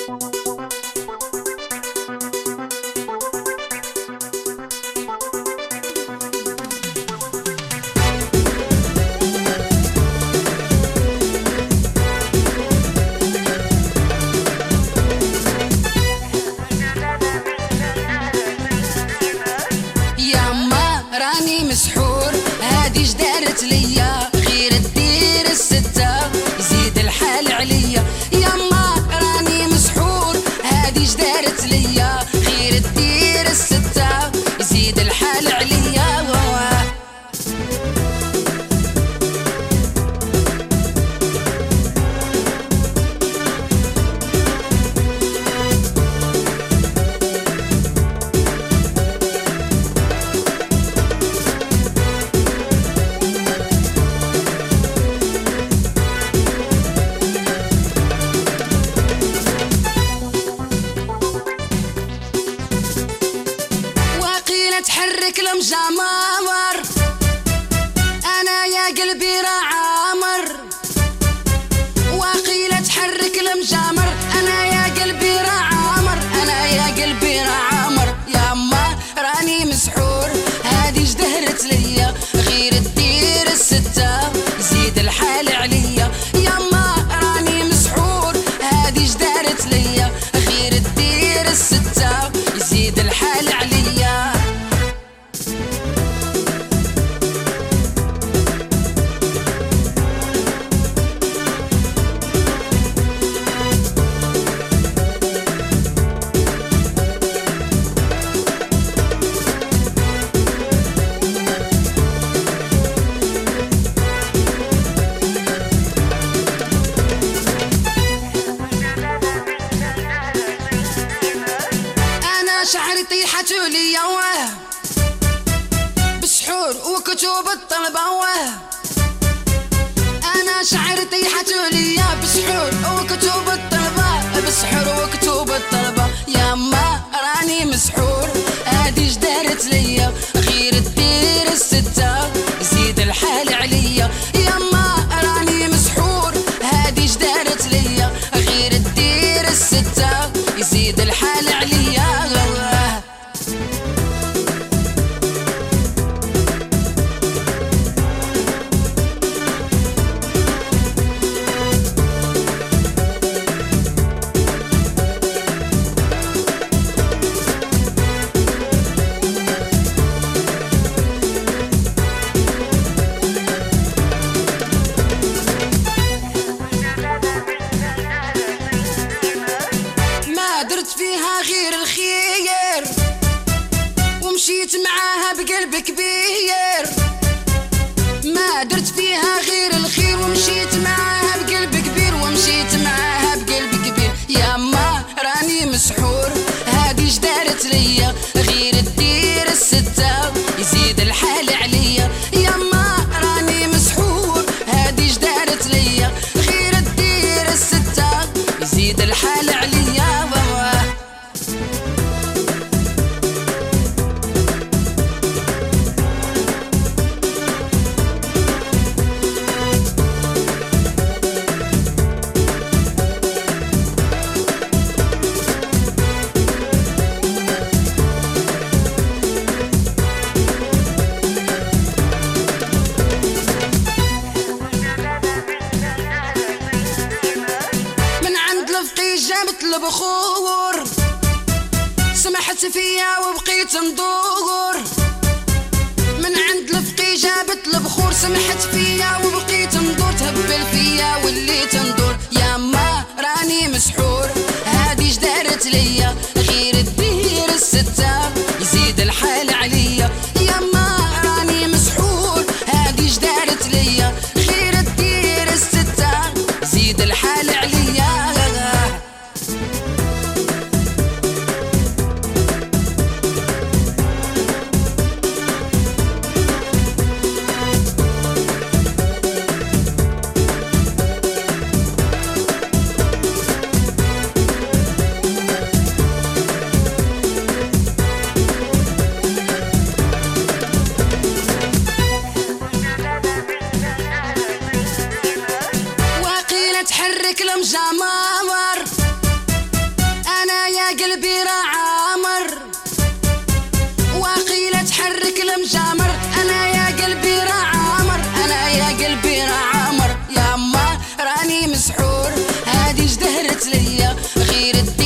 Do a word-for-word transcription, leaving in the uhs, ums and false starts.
راني مسحور هادي جدارت ليا، غير الدير الستة يزيد الحال عليا. يما راني مسحور هادي جدارت ليا، غير الدير الستة يزيد الحال عليا. تحرك المجامر انا يا قلبي راه عامر، واقيلة تحرك المجامر انا يا قلبي راه عامر، انا يا قلبي راه عامر. ياما راني مسحور هادي جدهرت ليا، غير الدير الستة يزيد الحال عليا. ياما راني مسحور هادي جدارت ليا، غير الدير الستة يزيد الحال عليا. شعري طيحت ليا واه بسحور وكتب الطلبة واه، أنا شعري طيحت ليا بسحور وكتب الطلبة، بسحور وكتب الطلبة. ياما راني مسحور هادي جدارت ليا، غير الدير الستة يزيد الحال عليا. ياما راني مسحور هادي جدارت ليا، غير الدير الستة يزيد الحال عليا. فيها غير الخير ومشيت معاها بقلب كبير، ما درت فيها غير الخير ومشيت معاها بقلب كبير، ومشيت معاها بقلب كبير. ياما راني مسحور هادي جدارت ليا، غير الدير الستة يزيد الحال عليا. ياما راني مسحور هادي جدارت ليا، غير الدير الستة يزيد الحال عليا. جابت البخور سمحت فيا وبقيت ندور، من عند الفقي جابت البخور سمحت فيا وبقيت ندور، تهبل فيا وليت ندور. ياما راني مسحور هادي جدارت ليا، غير الدير الستة يزيد الحال عليا. ياما راني مسحور هادي جدارت ليا، غير الدير الستة يزيد الحال عليا. ازدهرت ليا غير